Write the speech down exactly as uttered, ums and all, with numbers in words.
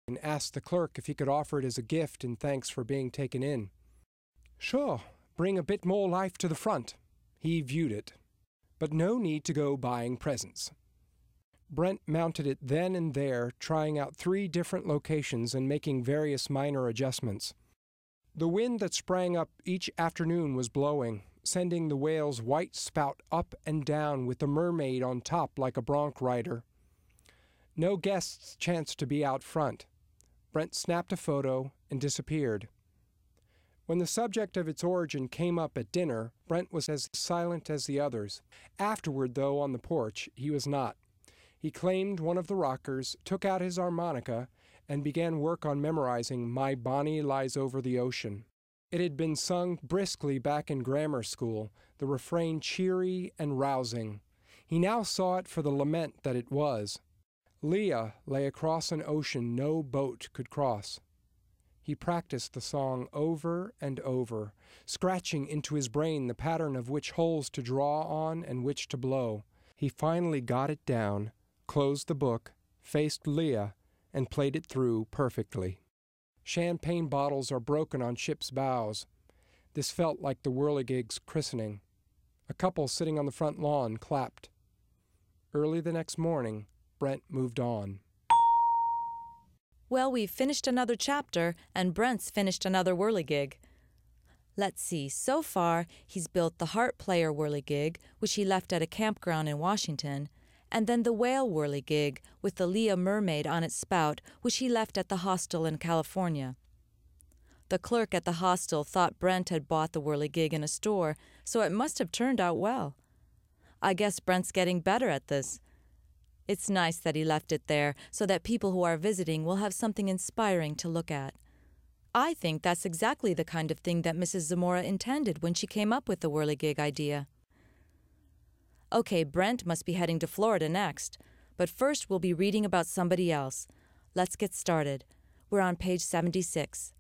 and asked the clerk if he could offer it as a gift in thanks for being taken in. Sure, bring a bit more life to the front. He viewed it. But no need to go buying presents. Brent mounted it then and there, trying out three different locations and making various minor adjustments. The wind that sprang up each afternoon was blowing, sending the whale's white spout up and down with the mermaid on top like a bronc rider. No guests chanced to be out front. Brent snapped a photo and disappeared. When the subject of its origin came up at dinner, Brent was as silent as the others. Afterward, though, on the porch, he was not. He claimed one of the rockers, took out his harmonica, and began work on memorizing My Bonnie Lies Over the Ocean. It had been sung briskly back in grammar school, the refrain cheery and rousing. He now saw it for the lament that it was. Leah lay across an ocean no boat could cross. He practiced the song over and over, scratching into his brain the pattern of which holes to draw on and which to blow. He finally got it down, closed the book, faced Leah, and played it through perfectly. Champagne bottles are broken on ship's bows. This felt like the whirligig's christening. A couple sitting on the front lawn clapped. Early the next morning, Brent moved on. Well, we've finished another chapter, and Brent's finished another whirligig. Let's see, so far he's built the harp player whirligig, which he left at a campground in Washington, and then the whale whirligig with the Leah mermaid on its spout, which he left at the hostel in California. The clerk at the hostel thought Brent had bought the whirligig in a store, so it must have turned out well. I guess Brent's getting better at this. It's nice that he left it there so that people who are visiting will have something inspiring to look at. I think that's exactly the kind of thing that Missus Zamora intended when she came up with the whirligig idea. Okay, Brent must be heading to Florida next, but first we'll be reading about somebody else. Let's get started. We're on page seventy-six.